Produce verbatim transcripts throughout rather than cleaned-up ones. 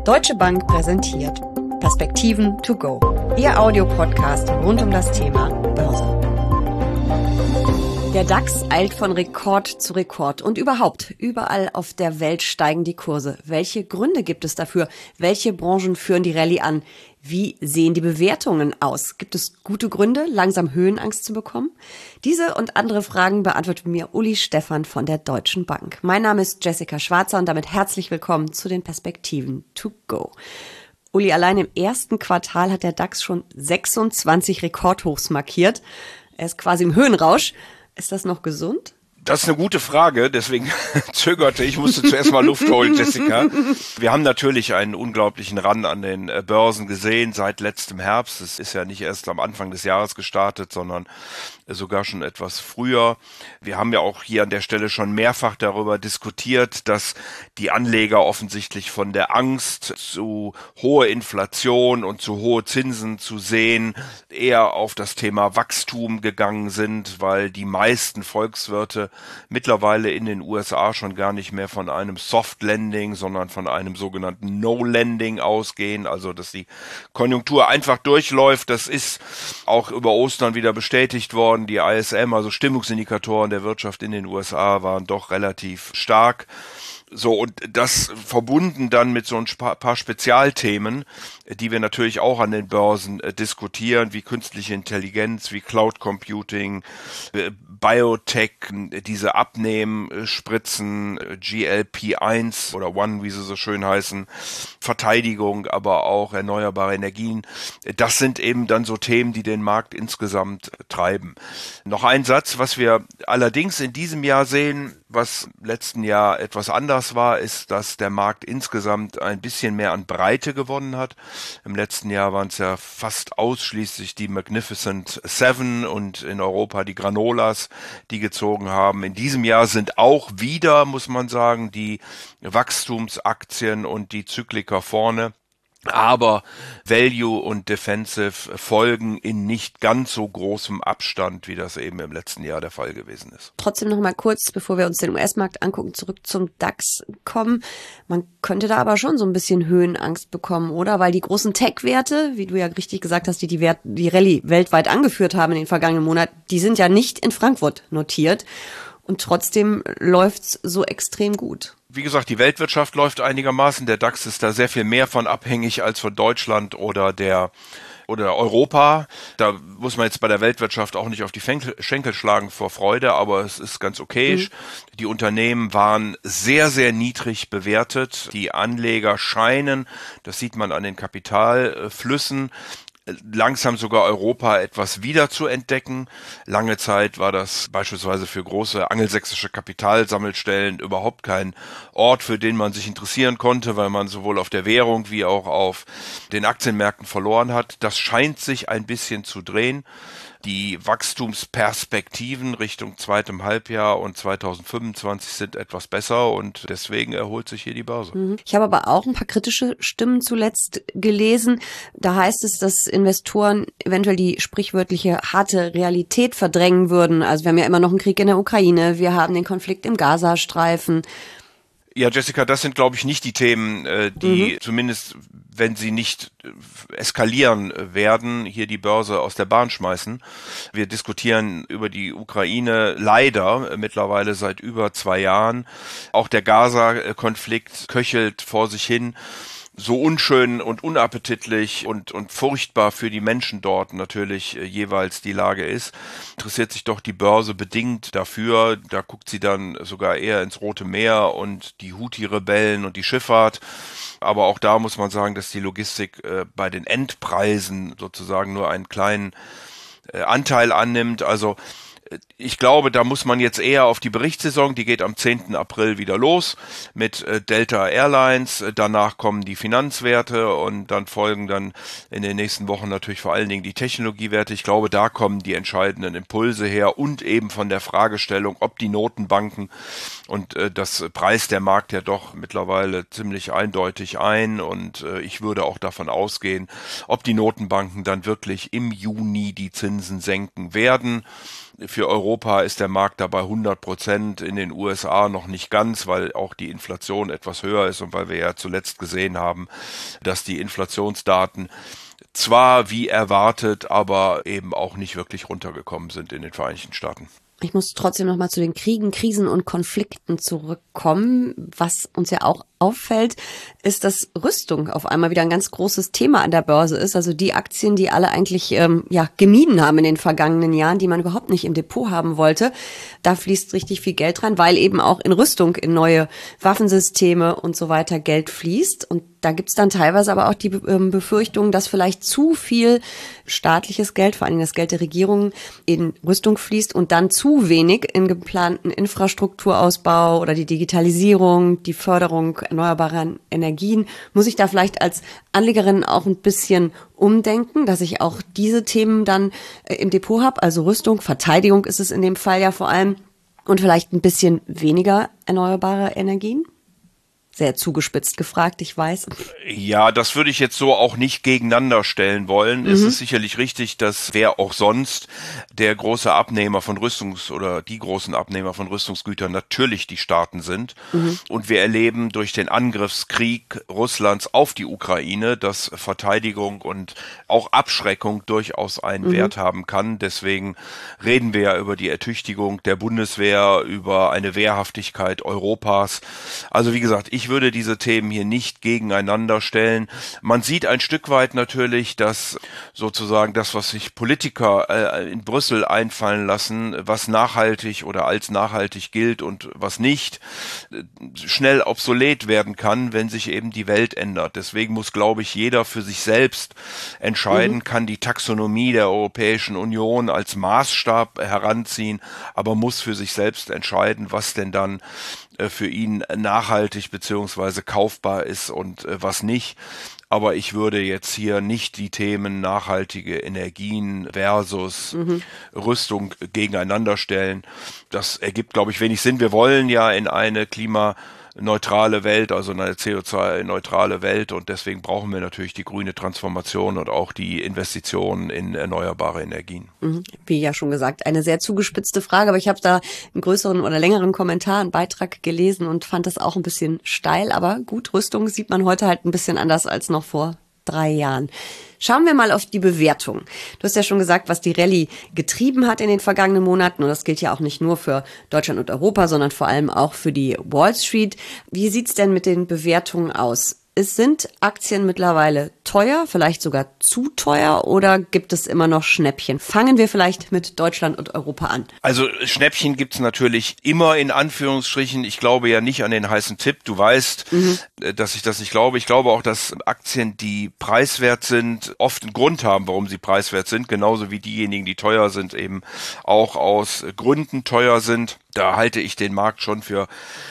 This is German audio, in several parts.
Deutsche Bank präsentiert Perspektiven to go, Ihr Audiopodcast rund um das Thema Börse. Der DAX eilt von Rekord zu Rekord und überhaupt, überall auf der Welt steigen die Kurse. Welche Gründe gibt es dafür? Welche Branchen führen die Rallye an? Wie sehen die Bewertungen aus? Gibt es gute Gründe, langsam Höhenangst zu bekommen? Diese und andere Fragen beantwortet mir Uli Stephan von der Deutschen Bank. Mein Name ist Jessica Schwarzer und damit herzlich willkommen zu den Perspektiven to go. Uli, allein im ersten Quartal hat der DAX schon sechsundzwanzig Rekordhochs markiert. Er ist quasi im Höhenrausch. Ist das noch gesund? Das ist eine gute Frage, deswegen zögerte ich, musste zuerst mal Luft holen, Jessica. Wir haben natürlich einen unglaublichen Run an den Börsen gesehen seit letztem Herbst. Es ist ja nicht erst am Anfang des Jahres gestartet, sondern sogar schon etwas früher. Wir haben ja auch hier an der Stelle schon mehrfach darüber diskutiert, dass die Anleger offensichtlich von der Angst zu hohe Inflation und zu hohe Zinsen zu sehen eher auf das Thema Wachstum gegangen sind, weil die meisten Volkswirte mittlerweile in den U S A schon gar nicht mehr von einem Soft Landing, sondern von einem sogenannten No Landing ausgehen, also dass die Konjunktur einfach durchläuft. Das ist auch über Ostern wieder bestätigt worden. Die I S M, also Stimmungsindikatoren der Wirtschaft in den U S A, waren doch relativ stark. So, und das verbunden dann mit so ein paar Spezialthemen, die wir natürlich auch an den Börsen äh, diskutieren, wie künstliche Intelligenz, wie Cloud Computing, äh, Biotech, diese Abnehmspritzen, äh, G L P eins oder One, wie sie so schön heißen, Verteidigung, aber auch erneuerbare Energien. Das sind eben dann so Themen, die den Markt insgesamt äh, treiben. Noch ein Satz, was wir allerdings in diesem Jahr sehen, was letzten Jahr etwas anders war, ist, dass der Markt insgesamt ein bisschen mehr an Breite gewonnen hat. Im letzten Jahr waren es ja fast ausschließlich die Magnificent Seven und in Europa die Granolas, die gezogen haben. In diesem Jahr sind auch wieder, muss man sagen, die Wachstumsaktien und die Zykliker vorne. Aber Value und Defensive folgen in nicht ganz so großem Abstand, wie das eben im letzten Jahr der Fall gewesen ist. Trotzdem noch mal kurz, bevor wir uns den U S-Markt angucken, zurück zum DAX kommen. Man könnte da aber schon so ein bisschen Höhenangst bekommen, oder? Weil die großen Tech-Werte, wie du ja richtig gesagt hast, die die, Wert, die Rallye weltweit angeführt haben in den vergangenen Monaten, die sind ja nicht in Frankfurt notiert. Und trotzdem läuft's so extrem gut. Wie gesagt, die Weltwirtschaft läuft einigermaßen. Der DAX ist da sehr viel mehr von abhängig als von Deutschland oder der oder Europa. Da muss man jetzt bei der Weltwirtschaft auch nicht auf die Schenkel schlagen vor Freude, aber es ist ganz okay. Mhm. Die Unternehmen waren sehr, sehr niedrig bewertet. Die Anleger scheinen, das sieht man an den Kapitalflüssen, langsam sogar Europa etwas wieder zu entdecken. Lange Zeit war das beispielsweise für große angelsächsische Kapitalsammelstellen überhaupt kein Ort, für den man sich interessieren konnte, weil man sowohl auf der Währung wie auch auf den Aktienmärkten verloren hat. Das scheint sich ein bisschen zu drehen. Die Wachstumsperspektiven Richtung zweitem Halbjahr und zweitausendfünfundzwanzig sind etwas besser und deswegen erholt sich hier die Börse. Ich habe aber auch ein paar kritische Stimmen zuletzt gelesen. Da heißt es, dass Investoren eventuell die sprichwörtliche harte Realität verdrängen würden. Also wir haben ja immer noch einen Krieg in der Ukraine, wir haben den Konflikt im Gazastreifen. Ja, Jessica, das sind, glaube ich, nicht die Themen, die mhm. zumindest, wenn sie nicht eskalieren werden, hier die Börse aus der Bahn schmeißen. Wir diskutieren über die Ukraine leider mittlerweile seit über zwei Jahren. Auch der Gaza-Konflikt köchelt vor sich hin. So unschön und unappetitlich und und furchtbar für die Menschen dort natürlich äh, jeweils die Lage ist, interessiert sich doch die Börse bedingt dafür. Da guckt sie dann sogar eher ins Rote Meer und die Houthi-Rebellen und die Schifffahrt. Aber auch da muss man sagen, dass die Logistik äh, bei den Endpreisen sozusagen nur einen kleinen äh, Anteil annimmt. Also ich glaube, da muss man jetzt eher auf die Berichtssaison, die geht am zehnten April wieder los mit äh, Delta Airlines, danach kommen die Finanzwerte und dann folgen dann in den nächsten Wochen natürlich vor allen Dingen die Technologiewerte. Ich glaube, da kommen die entscheidenden Impulse her und eben von der Fragestellung, ob die Notenbanken und äh, das preist der Markt ja doch mittlerweile ziemlich eindeutig ein und äh, ich würde auch davon ausgehen, ob die Notenbanken dann wirklich im Juni die Zinsen senken werden. Für Europa ist der Markt dabei hundert Prozent, in den U S A noch nicht ganz, weil auch die Inflation etwas höher ist und weil wir ja zuletzt gesehen haben, dass die Inflationsdaten zwar wie erwartet, aber eben auch nicht wirklich runtergekommen sind in den Vereinigten Staaten. Ich muss trotzdem noch mal zu den Kriegen, Krisen und Konflikten zurückkommen. Was uns ja auch auffällt, ist, dass Rüstung auf einmal wieder ein ganz großes Thema an der Börse ist. Also die Aktien, die alle eigentlich ähm, ja gemieden haben in den vergangenen Jahren, die man überhaupt nicht im Depot haben wollte. Da fließt richtig viel Geld rein, weil eben auch in Rüstung, in neue Waffensysteme und so weiter Geld fließt. Und da gibt's dann teilweise aber auch die ähm, Befürchtung, dass vielleicht zu viel staatliches Geld, vor allem das Geld der Regierungen, in Rüstung fließt und dann zu wenig in geplanten Infrastrukturausbau oder die Digitalisierung, die Förderung erneuerbarer Energien. Muss ich da vielleicht als Anlegerin auch ein bisschen umdenken, dass ich auch diese Themen dann äh, im Depot habe? Also Rüstung, Verteidigung ist es in dem Fall ja vor allem und vielleicht ein bisschen weniger erneuerbare Energien? Sehr zugespitzt gefragt, ich weiß. Ja, das würde ich jetzt so auch nicht gegeneinander stellen wollen. Mhm. Es ist sicherlich richtig, dass wer auch sonst der große Abnehmer von Rüstungs- oder die großen Abnehmer von Rüstungsgütern natürlich die Staaten sind. Mhm. Und wir erleben durch den Angriffskrieg Russlands auf die Ukraine, dass Verteidigung und auch Abschreckung durchaus einen mhm. Wert haben kann. Deswegen reden wir ja über die Ertüchtigung der Bundeswehr, über eine Wehrhaftigkeit Europas. Also wie gesagt, ich Ich würde diese Themen hier nicht gegeneinander stellen. Man sieht ein Stück weit natürlich, dass sozusagen das, was sich Politiker äh, in Brüssel einfallen lassen, was nachhaltig oder als nachhaltig gilt und was nicht, äh, schnell obsolet werden kann, wenn sich eben die Welt ändert. Deswegen muss, glaube ich, jeder für sich selbst entscheiden, mhm. kann die Taxonomie der Europäischen Union als Maßstab heranziehen, aber muss für sich selbst entscheiden, was denn dann für ihn nachhaltig beziehungsweise kaufbar ist und äh, was nicht. Aber ich würde jetzt hier nicht die Themen nachhaltige Energien versus mhm. Rüstung gegeneinander stellen. Das ergibt, glaube ich, wenig Sinn. Wir wollen ja in eine klimaneutrale Welt, also eine C O zwei neutrale Welt, und deswegen brauchen wir natürlich die grüne Transformation und auch die Investitionen in erneuerbare Energien. Wie ja schon gesagt, eine sehr zugespitzte Frage, aber ich habe da einen größeren oder längeren Kommentar, einen Beitrag gelesen und fand das auch ein bisschen steil, aber gut, Rüstung sieht man heute halt ein bisschen anders als noch vor drei Jahren. Schauen wir mal auf die Bewertung. Du hast ja schon gesagt, was die Rallye getrieben hat in den vergangenen Monaten. Und das gilt ja auch nicht nur für Deutschland und Europa, sondern vor allem auch für die Wall Street. Wie sieht's denn mit den Bewertungen aus? Es sind Aktien mittlerweile teuer, vielleicht sogar zu teuer, oder gibt es immer noch Schnäppchen? Fangen wir vielleicht mit Deutschland und Europa an. Also Schnäppchen gibt's natürlich immer in Anführungsstrichen. Ich glaube ja nicht an den heißen Tipp. Du weißt, mhm. dass ich das nicht glaube. Ich glaube auch, dass Aktien, die preiswert sind, oft einen Grund haben, warum sie preiswert sind. Genauso wie diejenigen, die teuer sind, eben auch aus Gründen teuer sind. Da halte ich den Markt schon für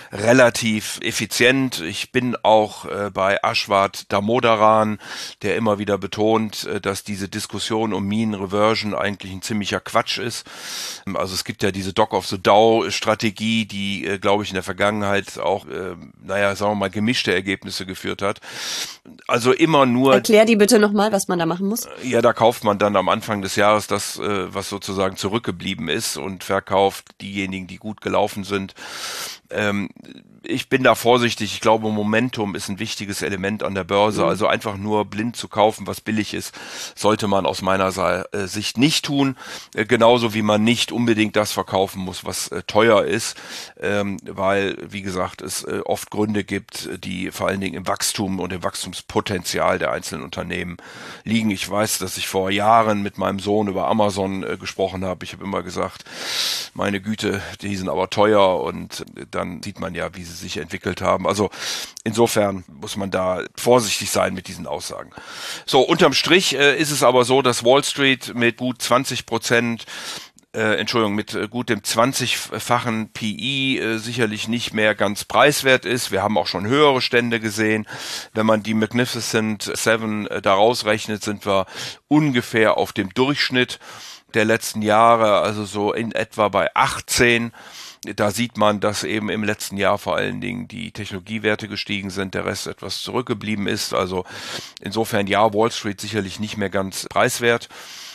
relativ effizient. Ich bin auch äh, bei Ashwath Damodaran, der immer wieder betont, äh, dass diese Diskussion um Mean Reversion eigentlich ein ziemlicher Quatsch ist. Also es gibt ja diese Dog of the Dow Strategie, die, äh, glaube ich, in der Vergangenheit auch, äh, naja, sagen wir mal, gemischte Ergebnisse geführt hat. Also immer nur... Erklär die bitte nochmal, was man da machen muss. Ja, da kauft man dann am Anfang des Jahres das, äh, was sozusagen zurückgeblieben ist, und verkauft diejenigen, die gut gelaufen sind. Ähm, ich bin da vorsichtig. Ich glaube, Momentum ist ein wichtiges Element an der Börse. Mhm. Also einfach nur blind zu kaufen, was billig ist, sollte man aus meiner Sicht nicht tun. Äh, genauso wie man nicht unbedingt das verkaufen muss, was äh, teuer ist, ähm, weil, wie gesagt, es äh, oft Gründe gibt, die vor allen Dingen im Wachstum und im Wachstumspotenzial der einzelnen Unternehmen liegen. Ich weiß, dass ich vor Jahren mit meinem Sohn über Amazon äh, gesprochen habe. Ich habe immer gesagt, meine Güte, die sind aber teuer, und dann sieht man ja, wie sie sich entwickelt haben. Also insofern muss man da vorsichtig sein mit diesen Aussagen. So, unterm Strich äh, ist es aber so, dass Wall Street mit gut zwanzig Prozent Äh, Entschuldigung, mit äh, gut dem zwanzigfachen P E äh, sicherlich nicht mehr ganz preiswert ist. Wir haben auch schon höhere Stände gesehen. Wenn man die Magnificent Seven äh, da rausrechnet, sind wir ungefähr auf dem Durchschnitt der letzten Jahre, also so in etwa bei achtzehn. Da sieht man, dass eben im letzten Jahr vor allen Dingen die Technologiewerte gestiegen sind, der Rest etwas zurückgeblieben ist. Also insofern ja, Wall Street sicherlich nicht mehr ganz preiswert.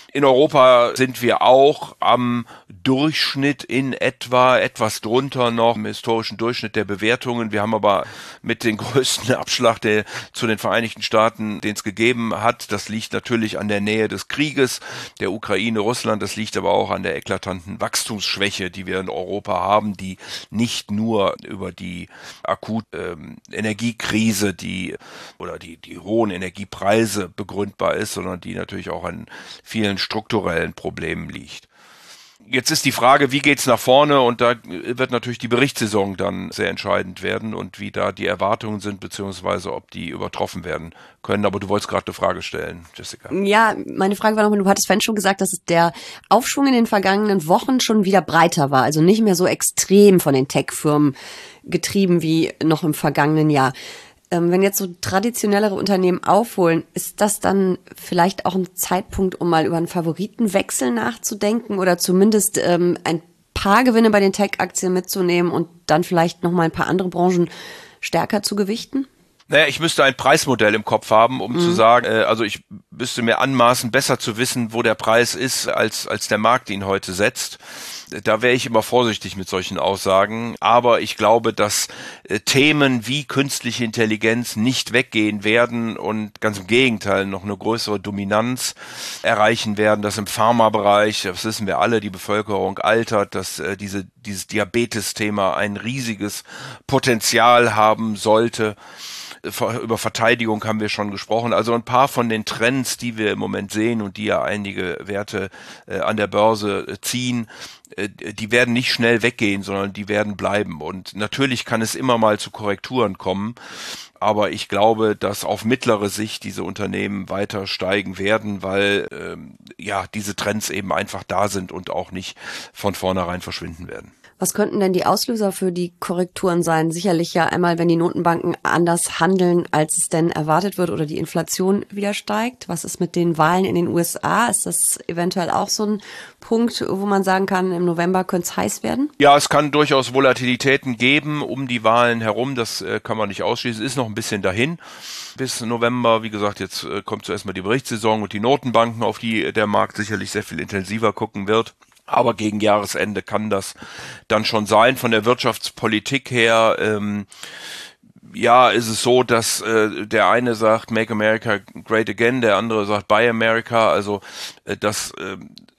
In Europa sind wir auch am Durchschnitt in etwa, etwas drunter noch im historischen Durchschnitt der Bewertungen. Wir haben aber mit den größten Abschlag der, zu den Vereinigten Staaten, den es gegeben hat. Das liegt natürlich an der Nähe des Krieges, der Ukraine, Russland. Das liegt aber auch an der eklatanten Wachstumsschwäche, die wir in Europa haben, die nicht nur über die akute ähm, Energiekrise, die oder die, die hohen Energiepreise begründbar ist, sondern die natürlich auch an vielen strukturellen Problemen liegt. Jetzt ist die Frage, wie geht's nach vorne, und da wird natürlich die Berichtssaison dann sehr entscheidend werden und wie da die Erwartungen sind, beziehungsweise ob die übertroffen werden können. Aber du wolltest gerade eine Frage stellen, Jessica. Ja, meine Frage war nochmal, du hattest vorhin schon gesagt, dass der Aufschwung in den vergangenen Wochen schon wieder breiter war, also nicht mehr so extrem von den Tech-Firmen getrieben wie noch im vergangenen Jahr. Wenn jetzt so traditionellere Unternehmen aufholen, ist das dann vielleicht auch ein Zeitpunkt, um mal über einen Favoritenwechsel nachzudenken oder zumindest ähm, ein paar Gewinne bei den Tech-Aktien mitzunehmen und dann vielleicht nochmal ein paar andere Branchen stärker zu gewichten? Naja, ich müsste ein Preismodell im Kopf haben, um mhm. zu sagen, äh, also ich müsste mir anmaßen, besser zu wissen, wo der Preis ist, als als der Markt ihn heute setzt. Da wäre ich immer vorsichtig mit solchen Aussagen. Aber ich glaube, dass äh, Themen wie künstliche Intelligenz nicht weggehen werden und ganz im Gegenteil noch eine größere Dominanz erreichen werden, dass im Pharmabereich, das wissen wir alle, die Bevölkerung altert, dass äh, diese dieses Diabetes-Thema ein riesiges Potenzial haben sollte. Über Verteidigung haben wir schon gesprochen. Also ein paar von den Trends, die wir im Moment sehen und die ja einige Werte äh, an der Börse äh, ziehen, äh, die werden nicht schnell weggehen, sondern die werden bleiben. Und natürlich kann es immer mal zu Korrekturen kommen. Aber ich glaube, dass auf mittlere Sicht diese Unternehmen weiter steigen werden, weil ähm, ja diese Trends eben einfach da sind und auch nicht von vornherein verschwinden werden. Was könnten denn die Auslöser für die Korrekturen sein? Sicherlich ja einmal, wenn die Notenbanken anders handeln, als es denn erwartet wird oder die Inflation wieder steigt. Was ist mit den Wahlen in den U S A? Ist das eventuell auch so ein Punkt, wo man sagen kann, im November könnte es heiß werden? Ja, es kann durchaus Volatilitäten geben um die Wahlen herum. Das äh, kann man nicht ausschließen. Ist noch ein bisschen dahin. Bis November, wie gesagt, jetzt äh, kommt zuerst mal die Berichtssaison und die Notenbanken, auf die der Markt sicherlich sehr viel intensiver gucken wird. Aber gegen Jahresende kann das dann schon sein. Von der Wirtschaftspolitik her, ähm, ja, ist es so, dass äh, der eine sagt, Make America Great Again, der andere sagt, Buy America. Also äh, das äh,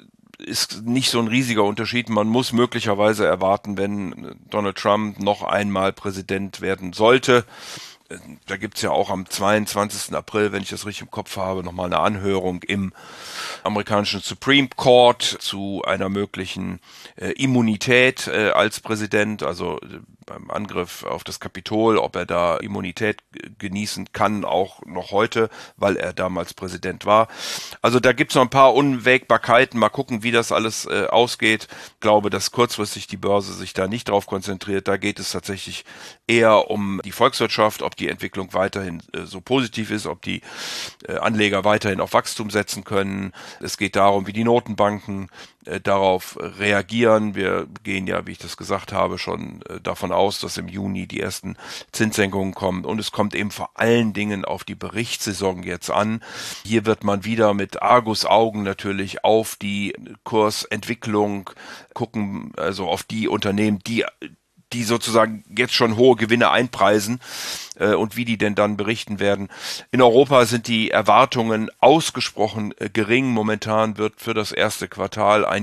ist nicht so ein riesiger Unterschied. Man muss möglicherweise erwarten, wenn Donald Trump noch einmal Präsident werden sollte. Da gibt's ja auch am zweiundzwanzigsten April, wenn ich das richtig im Kopf habe, nochmal eine Anhörung im amerikanischen Supreme Court zu einer möglichen äh, Immunität äh, als Präsident, also äh, beim Angriff auf das Kapitol, ob er da Immunität genießen kann, auch noch heute, weil er damals Präsident war. Also da gibt's noch ein paar Unwägbarkeiten. Mal gucken, wie das alles äh, ausgeht. Ich glaube, dass kurzfristig die Börse sich da nicht drauf konzentriert. Da geht es tatsächlich eher um die Volkswirtschaft, ob die Entwicklung weiterhin äh, so positiv ist, ob die äh, Anleger weiterhin auf Wachstum setzen können. Es geht darum, wie die Notenbanken äh, darauf reagieren. Wir gehen ja, wie ich das gesagt habe, schon äh, davon aus, dass im Juni die ersten Zinssenkungen kommen. Und es kommt eben vor allen Dingen auf die Berichtssaison jetzt an. Hier wird man wieder mit Argusaugen natürlich auf die Kursentwicklung gucken, also auf die Unternehmen, die die sozusagen jetzt schon hohe Gewinne einpreisen äh, und wie die denn dann berichten werden. In Europa sind die Erwartungen ausgesprochen äh, gering. Momentan wird für das erste Quartal ein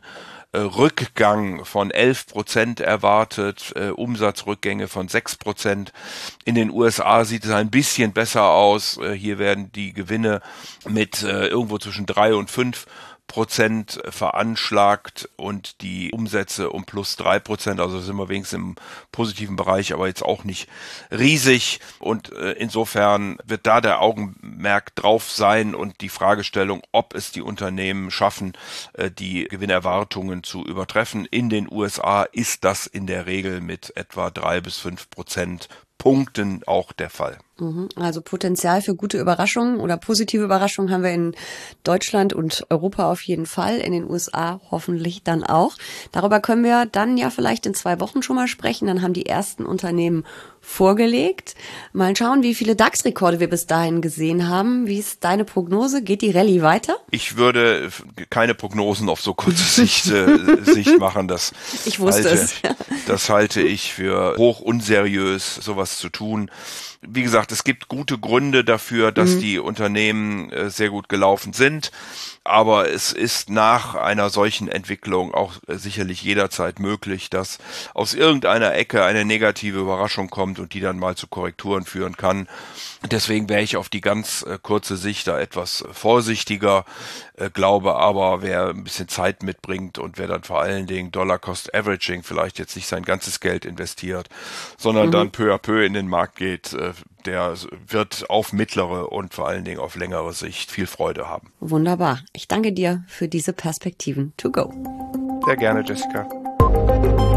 Gewinnrückgang von elf Prozent erwartet, äh, Umsatzrückgänge von sechs Prozent. In den U S A sieht es ein bisschen besser aus. Äh, hier werden die Gewinne mit äh, irgendwo zwischen drei und fünf Prozent veranschlagt und die Umsätze um plus drei Prozent, also sind wir wenigstens im positiven Bereich, aber jetzt auch nicht riesig, und äh, insofern wird da der Augenmerk drauf sein und die Fragestellung, ob es die Unternehmen schaffen, äh, die Gewinnerwartungen zu übertreffen. In den U S A ist das in der Regel mit etwa drei bis fünf Prozent Punkten auch der Fall. Also Potenzial für gute Überraschungen oder positive Überraschungen haben wir in Deutschland und Europa auf jeden Fall, in den U S A hoffentlich dann auch. Darüber können wir dann ja vielleicht in zwei Wochen schon mal sprechen. Dann haben die ersten Unternehmen vorgelegt. Mal schauen, wie viele DAX-Rekorde wir bis dahin gesehen haben. Wie ist deine Prognose? Geht die Rallye weiter? Ich würde keine Prognosen auf so kurze Sicht, äh, Sicht machen. Das ich wusste halte, es. Das halte ich für hoch unseriös, sowas zu tun. Wie gesagt, es gibt gute Gründe dafür, dass mhm. die Unternehmen äh, sehr gut gelaufen sind. Aber es ist nach einer solchen Entwicklung auch äh, sicherlich jederzeit möglich, dass aus irgendeiner Ecke eine negative Überraschung kommt und die dann mal zu Korrekturen führen kann. Deswegen wäre ich auf die ganz äh, kurze Sicht da etwas vorsichtiger, äh, glaube aber, wer ein bisschen Zeit mitbringt und wer dann vor allen Dingen Dollar-Cost-Averaging vielleicht jetzt nicht sein ganzes Geld investiert, sondern mhm. dann peu à peu in den Markt geht, äh, der wird auf mittlere und vor allen Dingen auf längere Sicht viel Freude haben. Wunderbar. Ich danke dir für diese Perspektiven to go. Sehr gerne, Jessica.